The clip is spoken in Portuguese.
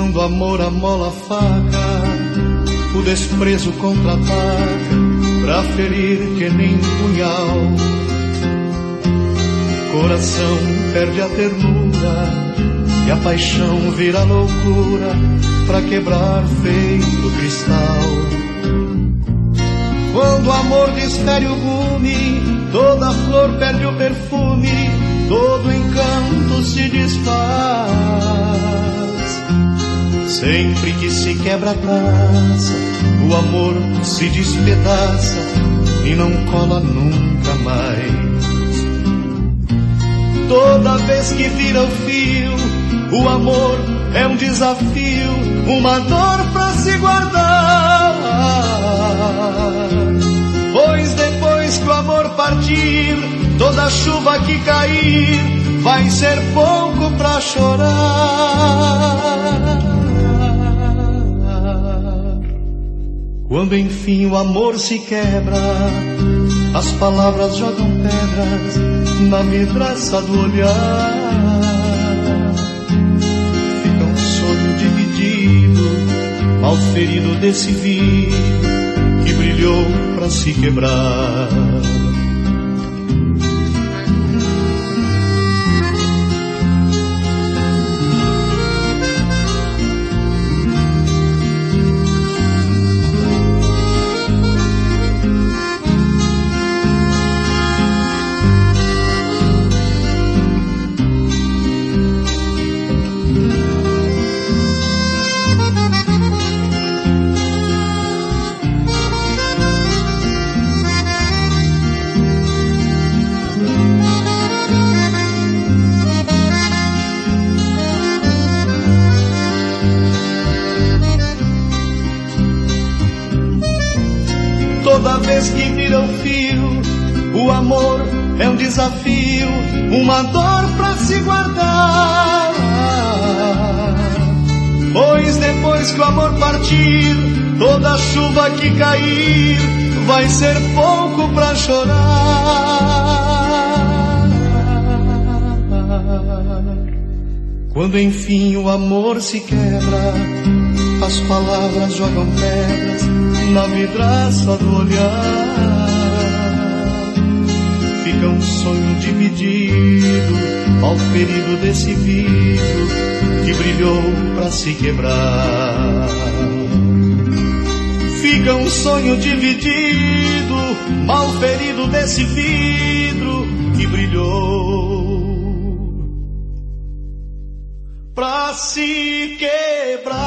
Quando o amor amola a faca, o desprezo contra-ataca pra ferir que nem punhal. Coração perde a ternura e a paixão vira loucura pra quebrar feito cristal. Quando o amor desfere o gume, toda flor perde o perfume, todo encanto se desfaz. Sempre que se quebra a traça, o amor se despedaça e não cola nunca mais. Toda vez que vira o fio, o amor é um desafio, uma dor pra se guardar. Pois depois que o amor partir, toda chuva que cair vai ser pouco pra chorar. Quando enfim o amor se quebra, as palavras jogam pedras na vidraça do olhar. Fica um sonho dividido, mal ferido desse vidro que brilhou pra se quebrar. Toda vez que vira o fio, o amor é um desafio, uma dor pra se guardar. Pois depois que o amor partir, toda chuva que cair vai ser pouco pra chorar. Quando enfim o amor se quebra, as palavras jogam pedras na vidraça do olhar. Fica um sonho dividido, mal ferido desse vidro que brilhou pra se quebrar. Fica um sonho dividido, mal ferido desse vidro que brilhou pra se quebrar.